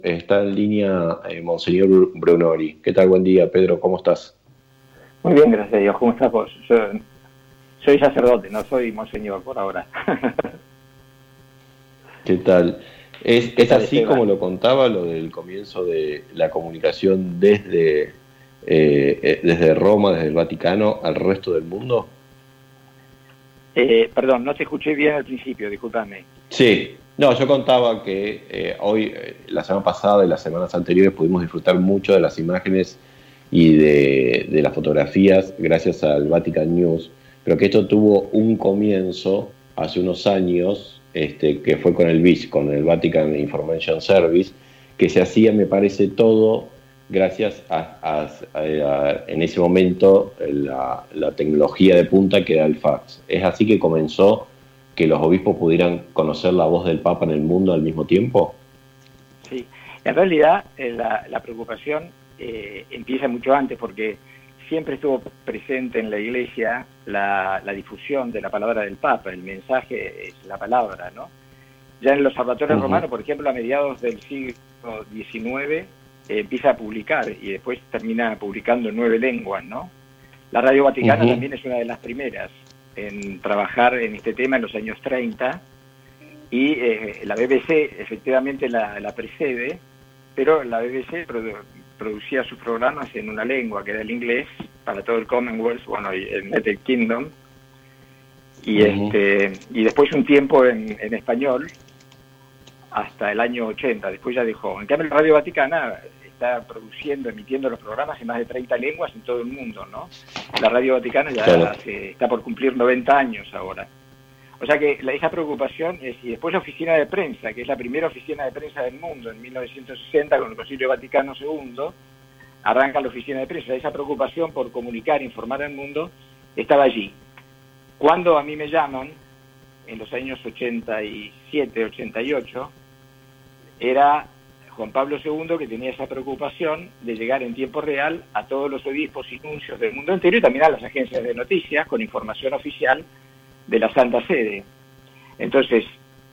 Está en línea Monseñor Brunori. ¿Qué tal? Buen día, Pedro. ¿Cómo estás? Muy bien, gracias a Dios. ¿Cómo estás vos? Yo soy sacerdote, no soy monseñor por ahora. ¿Qué tal? ¿Es ¿Qué tal, así Esteban? como lo contaba lo del comienzo de la comunicación desde Roma, desde el Vaticano, al resto del mundo? Perdón, no te escuché bien al principio, discúlpame. Sí. No, yo contaba que hoy, la semana pasada y las semanas anteriores pudimos disfrutar mucho de las imágenes y de las fotografías gracias al Vatican News, pero que esto tuvo un comienzo hace unos años, que fue con el VIS, con el Vatican Information Service, que se hacía, me parece, todo gracias en ese momento la tecnología de punta que era el fax. Es así que comenzó que los obispos pudieran conocer la voz del Papa en el mundo al mismo tiempo. Sí, en realidad la preocupación empieza mucho antes porque siempre estuvo presente en la Iglesia la difusión de la palabra del Papa, el mensaje es la palabra, ¿no? Ya en los observatorios romanos, por ejemplo, a mediados del siglo XIX, empieza a publicar y después termina publicando en 9 lenguas, ¿no? La Radio Vaticana también es una de las primeras en trabajar en este tema en los años 30 y la BBC efectivamente la precede, pero la BBC producía sus programas en una lengua que era el inglés para todo el Commonwealth, bueno, y el United Kingdom, y y después un tiempo en español hasta el año 80, después ya dejó. En cambio la Radio Vaticana está produciendo, emitiendo los programas en más de 30 lenguas en todo el mundo, ¿no? La Radio Vaticana ya está por cumplir 90 años ahora. O sea que esa preocupación es, y después la oficina de prensa, que es la primera oficina de prensa del mundo, en 1960 con el Concilio Vaticano II, arranca la oficina de prensa. Esa preocupación por comunicar, informar al mundo, estaba allí. Cuando a mí me llaman, en los años 87, 88, era Juan Pablo II que tenía esa preocupación de llegar en tiempo real a todos los obispos y nuncios del mundo entero y también a las agencias de noticias con información oficial de la Santa Sede. Entonces,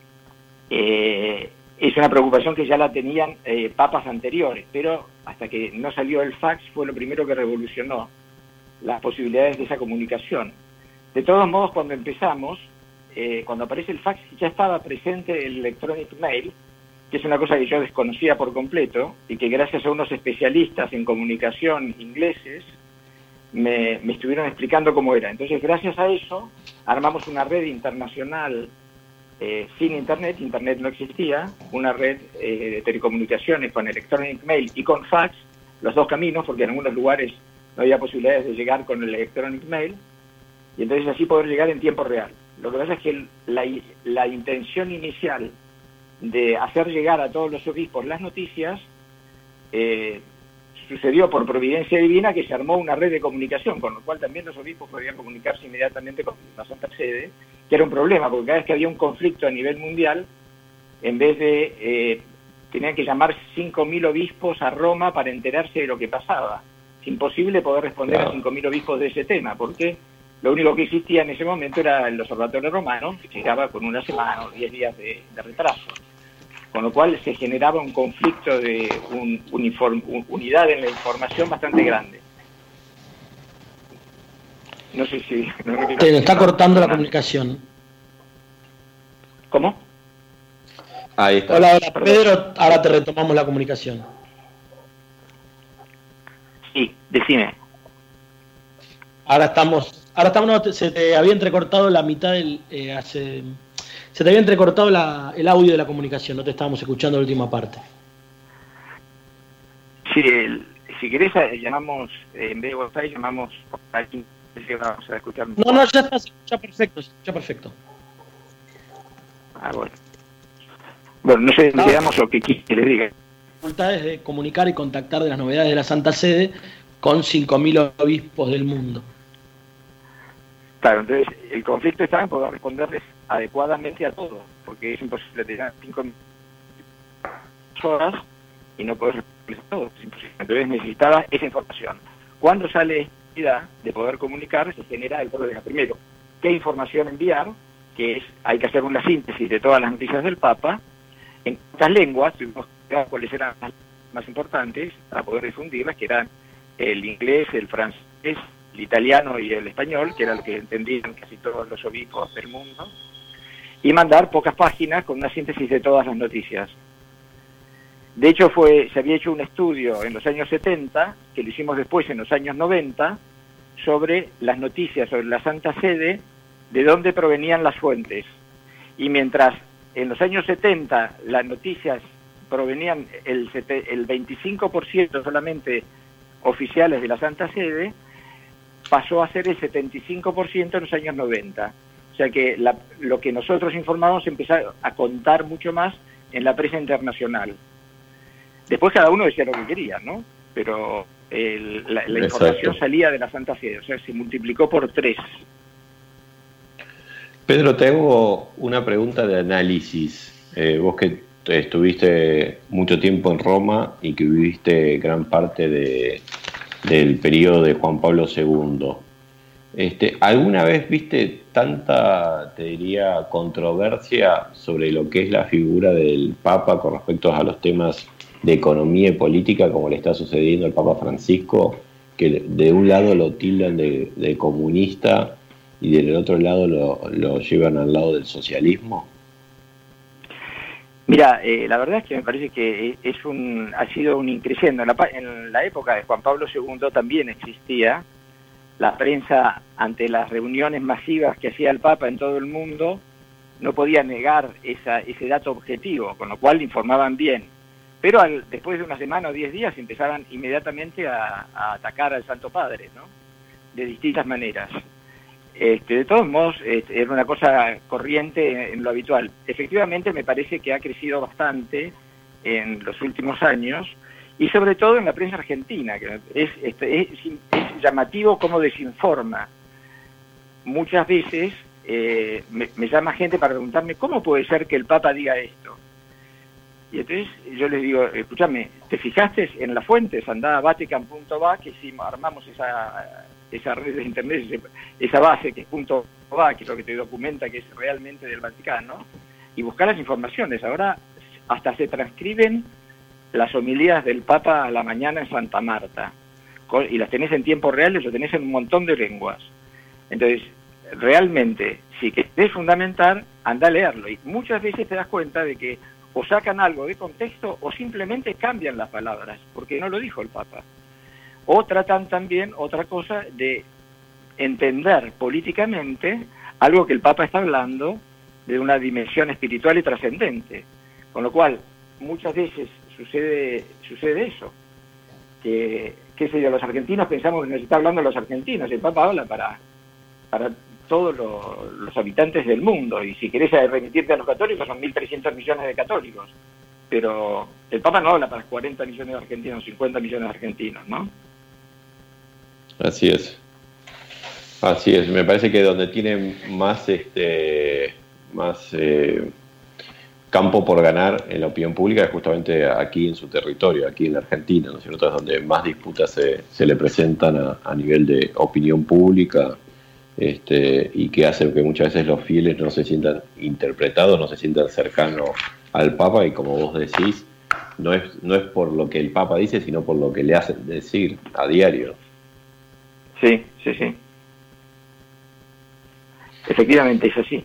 es una preocupación que ya la tenían papas anteriores, pero hasta que no salió el fax fue lo primero que revolucionó las posibilidades de esa comunicación. De todos modos, cuando empezamos, cuando aparece el fax ya estaba presente el electronic mail, que es una cosa que yo desconocía por completo y que gracias a unos especialistas en comunicación ingleses me estuvieron explicando cómo era. Entonces, gracias a eso, armamos una red internacional sin Internet no existía, una red de telecomunicaciones con electronic mail y con fax, los dos caminos, porque en algunos lugares no había posibilidades de llegar con el electronic mail, y entonces así poder llegar en tiempo real. Lo que pasa es que la intención inicial de hacer llegar a todos los obispos las noticias sucedió por providencia divina que se armó una red de comunicación, con lo cual también los obispos podían comunicarse inmediatamente con la Santa Sede, que era un problema, porque cada vez que había un conflicto a nivel mundial, en vez de tenían que llamar 5.000 obispos a Roma para enterarse de lo que pasaba. Es imposible poder responder a 5.000 obispos de ese tema, porque lo único que existía en ese momento era el observatorio romano, que llegaba con una semana o 10 días de retraso. Con lo cual se generaba un conflicto de unidad en la información bastante grande. No sé si... Te está cortando la comunicación. ¿Cómo? Ahí está. Hola, Pedro, ahora te retomamos la comunicación. Sí, decime. Ahora estamos, no, se te había entrecortado la mitad se te había entrecortado el audio de la comunicación, no te estábamos escuchando la última parte. Sí, si querés llamamos, en vez de WhatsApp llamamos a alguien que vamos a escuchar. No, ya está, se escucha perfecto. Ah, bueno, no sé, quedamos lo que le diga. Dificultades de comunicar y contactar de las novedades de la Santa Sede con 5.000 obispos del mundo. Claro, entonces el conflicto está en poder responderles adecuadamente a todos, porque es imposible tener 5 horas y no poder responderles a todos, es imposible. Entonces necesitaba esa información. Cuando sale esta idea de poder comunicar, se genera el problema. Primero, ¿qué información enviar? Que es, hay que hacer una síntesis de todas las noticias del Papa. En estas lenguas tuvimos cuáles eran las más importantes para poder difundirlas, que eran el inglés, el francés, el italiano y el español, que era lo que entendían casi todos los obispos del mundo, y mandar pocas páginas con una síntesis de todas las noticias. De hecho, se había hecho un estudio en los años 70, que lo hicimos después en los años 90, sobre las noticias sobre la Santa Sede, de dónde provenían las fuentes. Y mientras en los años 70 las noticias provenían el 25% solamente oficiales de la Santa Sede, pasó a ser el 75% en los años 90. O sea que lo que nosotros informamos empezó a contar mucho más en la prensa internacional. Después cada uno decía lo que quería, ¿no? Pero la información salía de la Santa Sede, o sea, se multiplicó por 3. Pedro, te hago una pregunta de análisis. Vos que estuviste mucho tiempo en Roma y que viviste gran parte del periodo de Juan Pablo II, ¿alguna vez viste tanta, te diría, controversia sobre lo que es la figura del Papa con respecto a los temas de economía y política como le está sucediendo al Papa Francisco, que de un lado lo tildan de comunista y del otro lado lo llevan al lado del socialismo? Mira, la verdad es que me parece que ha sido un increciendo. En la época de Juan Pablo II también existía la prensa, ante las reuniones masivas que hacía el Papa en todo el mundo, no podía negar ese dato objetivo, con lo cual informaban bien. Pero después de una semana o 10 días empezaban inmediatamente a atacar al Santo Padre, ¿no? De distintas maneras. De todos modos, era una cosa corriente en lo habitual. Efectivamente, me parece que ha crecido bastante en los últimos años, y sobre todo en la prensa argentina, que es llamativo cómo desinforma. Muchas veces me llama gente para preguntarme cómo puede ser que el Papa diga esto. Y entonces yo les digo, escúchame, ¿te fijaste en las fuentes? Andá a Vatican.va, que si armamos esa red de internet, esa base que es .va, que es lo que te documenta que es realmente del Vaticano, y buscar las informaciones. Ahora hasta se transcriben las homilías del Papa a la mañana en Santa Marta, y las tenés en tiempo real y lo tenés en un montón de lenguas. Entonces, realmente, si querés fundamentar, anda a leerlo. Y muchas veces te das cuenta de que o sacan algo de contexto o simplemente cambian las palabras, porque no lo dijo el Papa. O tratan también otra cosa de entender políticamente algo que el Papa está hablando de una dimensión espiritual y trascendente. Con lo cual, muchas veces sucede eso. Que, qué sé yo, los argentinos pensamos que nos está hablando los argentinos, el Papa habla para todos los habitantes del mundo, y si querés remitirte a los católicos, son 1.300 millones de católicos. Pero el Papa no habla para 40 millones de argentinos, 50 millones de argentinos, ¿no? Así es. Así es. Me parece que donde tiene más campo por ganar en la opinión pública es justamente aquí en su territorio, aquí en la Argentina, ¿no es cierto? Es donde más disputas se le presentan a nivel de opinión pública, y que hace que muchas veces los fieles no se sientan interpretados, no se sientan cercanos al Papa, y como vos decís, no es por lo que el Papa dice, sino por lo que le hacen decir a diario. Sí. Efectivamente es así.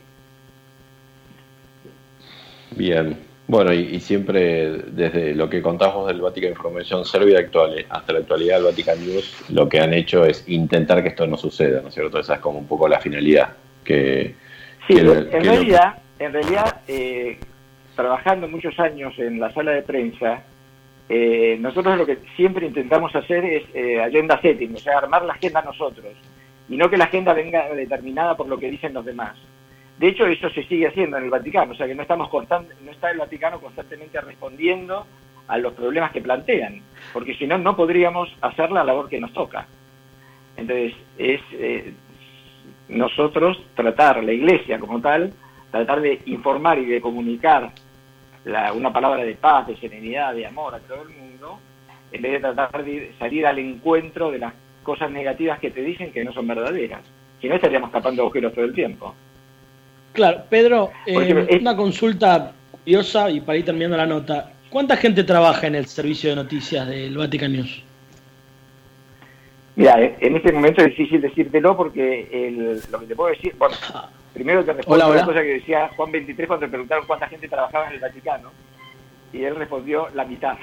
Bien. Bueno, y siempre desde lo que contamos del Vatican Information Service hasta la actualidad del Vatican News, lo que han hecho es intentar que esto no suceda, ¿no es cierto? Esa es como un poco la finalidad. En realidad, trabajando muchos años en la sala de prensa, nosotros lo que siempre intentamos hacer es agenda setting, o sea, armar la agenda nosotros, y no que la agenda venga determinada por lo que dicen los demás. De hecho, eso se sigue haciendo en el Vaticano, o sea que no está el Vaticano constantemente respondiendo a los problemas que plantean, porque si no, no podríamos hacer la labor que nos toca. Entonces, nosotros tratar, la Iglesia como tal, tratar de informar y de comunicar una palabra de paz, de serenidad, de amor a todo el mundo, en vez de tratar de salir al encuentro de las cosas negativas que te dicen que no son verdaderas. Si no, estaríamos tapando agujeros todo el tiempo. Claro, Pedro, una consulta curiosa y para ir terminando la nota. ¿Cuánta gente trabaja en el servicio de noticias del Vatican News? Mira, en este momento es difícil decírtelo porque lo que te puedo decir, bueno, primero te respondo una cosa que decía Juan 23 cuando le preguntaron cuánta gente trabajaba en el Vaticano, y él respondió la mitad.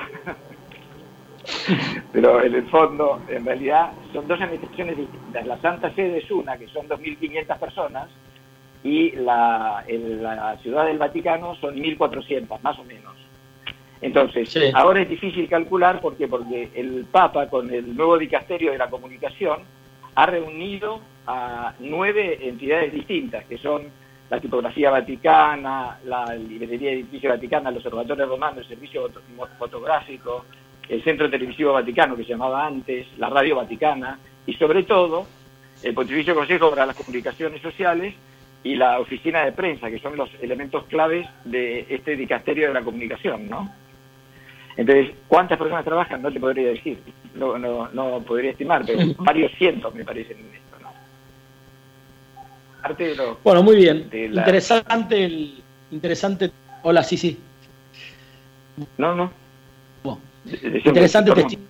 Pero en el fondo, en realidad, son dos administraciones distintas. La Santa Sede es una, que son 2.500 personas, y en la Ciudad del Vaticano son 1.400, más o menos. Entonces, sí, ahora es difícil calcular porque el Papa, con el nuevo dicasterio de la comunicación, ha reunido a 9 entidades distintas, que son la Tipografía Vaticana, la Librería de Edificio Vaticana, el Observatorio Romano, el Servicio Fotográfico, el Centro Televisivo Vaticano, que se llamaba antes, la Radio Vaticana, y sobre todo, el Pontificio Consejo para las Comunicaciones Sociales y la Oficina de Prensa, que son los elementos claves de este dicasterio de la comunicación, ¿no? Entonces, ¿cuántas personas trabajan? No te podría decir, no podría estimar, pero varios cientos me parecen en esto, ¿no? Parte de bueno, muy bien. Interesante. Hola, sí. No. Bueno, interesante testimonio.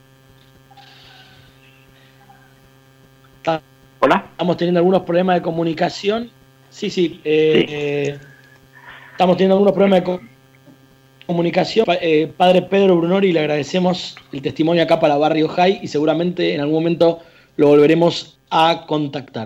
Hola. Estamos teniendo algunos problemas de comunicación. Sí. Estamos teniendo algunos problemas de comunicación. Padre Pedro Brunori, le agradecemos el testimonio acá para Barrio High y seguramente en algún momento lo volveremos a contactar.